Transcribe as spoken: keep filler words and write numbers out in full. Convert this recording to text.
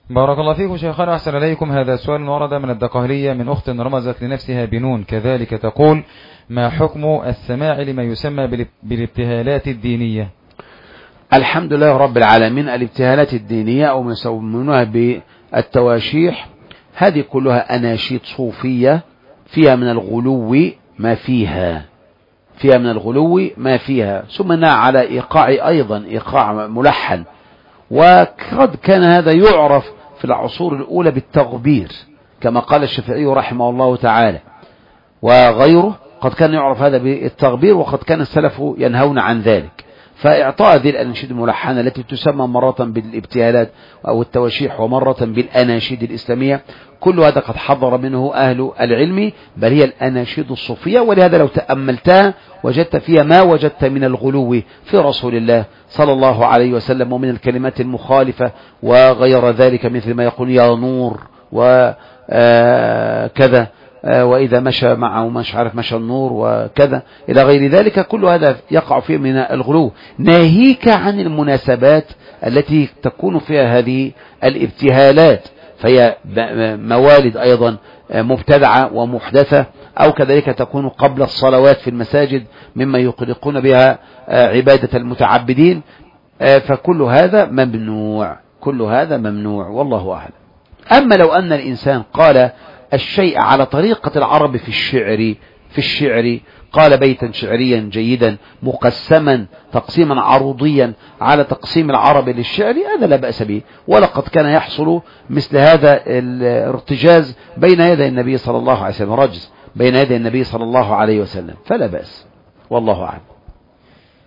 بارك الله فيكم شيخنا، أحسن إليكم. هذا سؤال ورد من الدقهلية من أخت رمزت لنفسها بنون كذلك، تقول: ما حكم السماع لما يسمى بالابتهالات الدينية؟ الحمد لله رب العالمين. الابتهالات الدينية أو ما يسمونها بالتواشيح، هذه كلها أناشيد صوفية فيها من الغلو ما فيها فيها من الغلو ما فيها ثم على إيقاع أيضا إيقاع ملحن. وقد كان هذا يعرف في العصور الأولى بالتغبير كما قال الشافعي رحمه الله تعالى وغيره، قد كان يعرف هذا بالتغبير، وقد كان السلف ينهون عن ذلك. فإعطاء هذه الأناشيد الملحنة التي تسمى مرة بالابتهالات أو التواشيح ومرة بالأناشيد الإسلامية، كل هذا قد حضر منه أهل العلم، بل هي الأناشيد الصوفية. ولهذا لو تأملتها وجدت فيها ما وجدت من الغلو في رسول الله صلى الله عليه وسلم، ومن الكلمات المخالفة وغير ذلك، مثل ما يقول يا نور وكذا، وإذا مشى معه مش عارف مشى النور وكذا إلى غير ذلك. كل هذا يقع فيه من الغلو، ناهيك عن المناسبات التي تكون فيها هذه الابتهالات، فهي موالد أيضا مبتدعة ومحدثة، أو كذلك تكون قبل الصلوات في المساجد مما يقلقون بها عبادة المتعبدين. فكل هذا ممنوع، كل هذا ممنوع والله أعلم. أما لو أن الإنسان قال الشيء على طريقة العرب في الشعر في الشعر قال بيتا شعريا جيدا مقسما تقسيما عروضيا على تقسيم العرب للشعر، هذا لا بأس به، ولقد كان يحصل مثل هذا الارتجاز بين يدي النبي صلى الله عليه وسلم، رجز بين يدي النبي صلى الله عليه وسلم، فلا بأس والله أعلم.